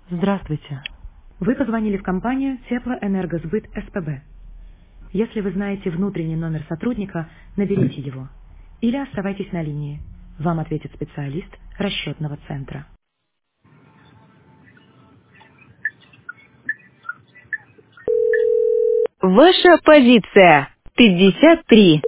Здравствуйте. Вы позвонили в компанию Теплоэнергосбыт СПБ. Если вы знаете внутренний номер сотрудника, наберите его. Или оставайтесь на линии. Вам ответит специалист расчетного центра. Ваша позиция 53.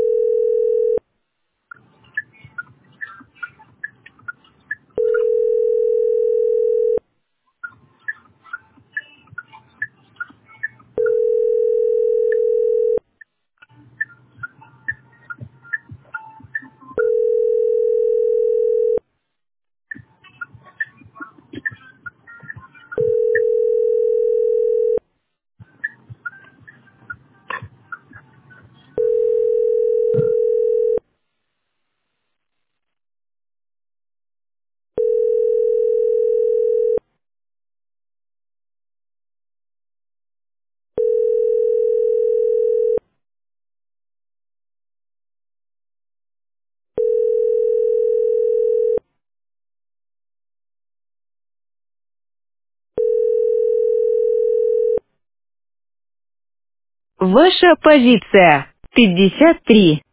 Ваша позиция 53.